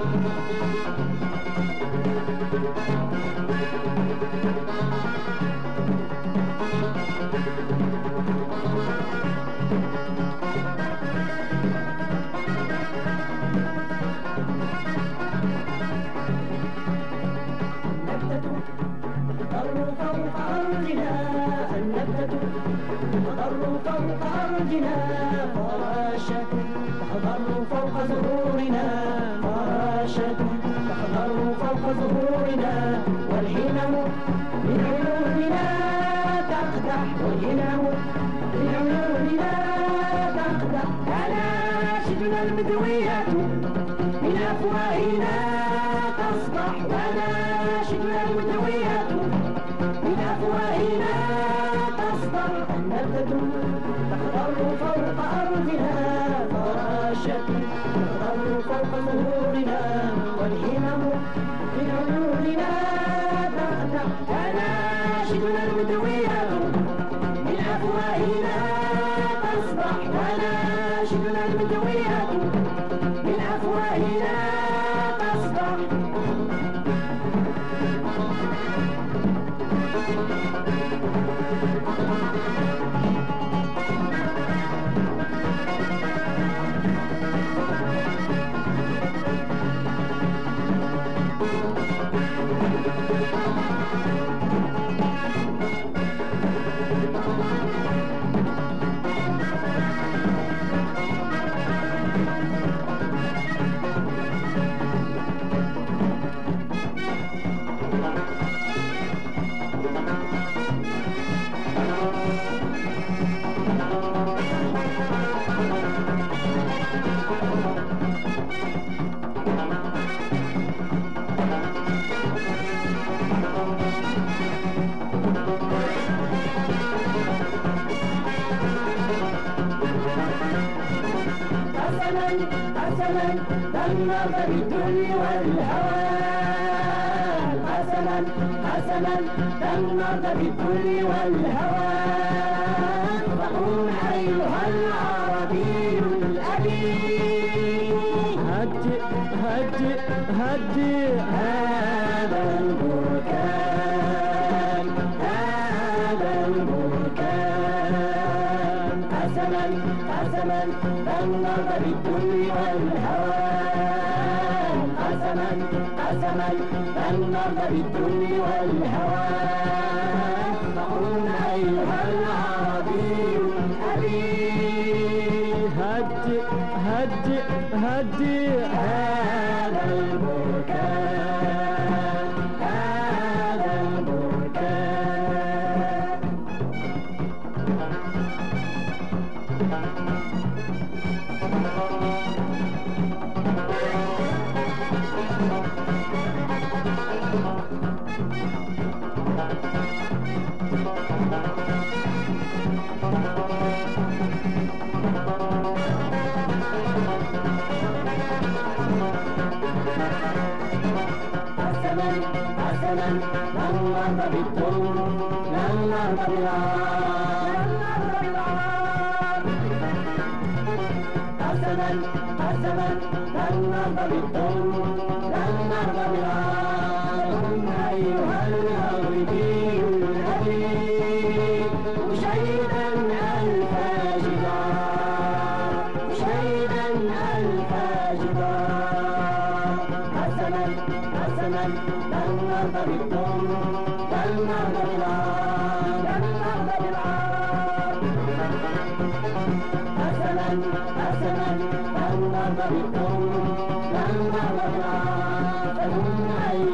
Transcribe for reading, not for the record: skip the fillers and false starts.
فوق أرضنا فراشة تخضر فوق ظهورنا، فراشة تخضر فوق ظهورنا، والهمم من عيوننا تقدح، والهمم من عيوننا تقدح. أناشدنا المدوية من أفواهنا تصدح، وأناشدنا المدوية من أفواهنا تصدح. النبتة تخضر فوق أرضنا فراشة تخضر فوق ظهورنا، والهمم في عيوننا تقدح. أناشدنا المدوية من أفواهنا تصدح، وأناشدنا المدوية من أفواهنا تصدح. قسما دمرت بالدنيا والهوان، قسما دمرت بالدنيا والهوان. فقم أيها العربي الأبي، هدئ هذا البركان، هذا البركان. قسما دمرت بالدنيا والهوان، قسما دمرت بالدنيا والهوان. فقم أيها العربي الأبي، هدئ هذا البركان، هذا البركان. قسما لن نرضى بالظلم، لن نرضى بالعار، قسما لن نرضى بالظلم، لن نرضى بالعار. أيها المغربي الأبي مشيدا ألف جدار، مشيدا ألف جدار. قسما لن نرضى بالظلم، لن نرضى بالعار، لن نرضى بالعار. قسما لن نرضى بالظلم، لن نرضى بالعار. فهم